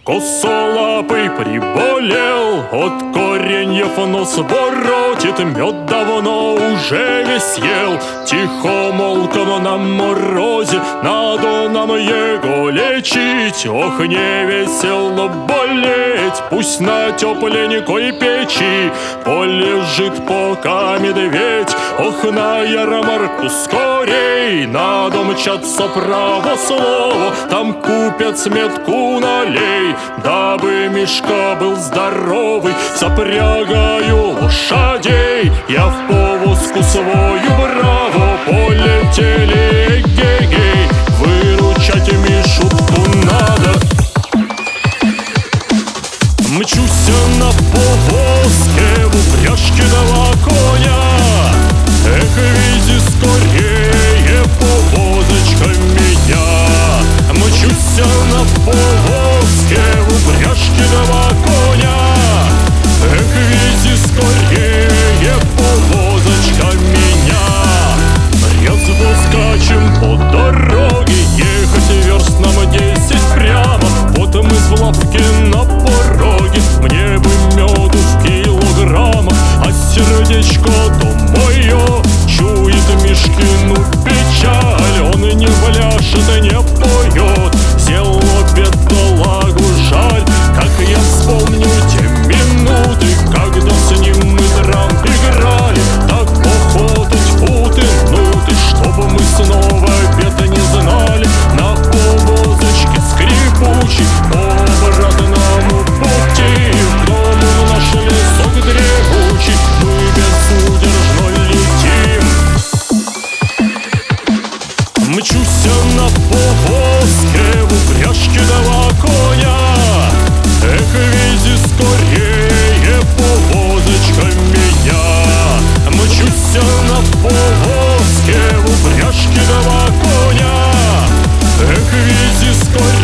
Косолапый приболел, от кореньев нос воротит, мед давно уже весь ел. Тихо молком на морозе, надо нам его лечить. Ох, не весело болеть, пусть на тепленькой печи полежит пока медведь. Ох, на ярмарку скорей надо мчаться, право слово, там купец метку налей. Дабы Мишка был здоровый, запрягаю лошадей. Я в повозку свою браво полетели, эгегей. Выручать Мишутку надо. Мчусь на повозке в упряжке два коня. Эх, вези скорее повозочка меня. Мчусь на повозке в упряжке два коня. Эх, вези скорее повозочка меня. Резво скачем по дороге, ехать верст нам 10 прямо. Вот мы в лавке на пороге, мне бы меду в килограммах. А сердечко-то мое чует Мишкину печаль. Он не пляшет, не поет, село бедолагу жаль. Как я вспомню те минуты, когда с ним мы драмп играли, так охота тьфу ты, чтобы мы снова беда не знали. На повозочке скрипучей по обратному пути в дому наш лесок древучий мы безудержно летим. Мчусь на повозке в упряжке два коня. Эх, вези скорее повозочка меня. Мчусь на повозке в упряжке два коня. Эх, вези скорее.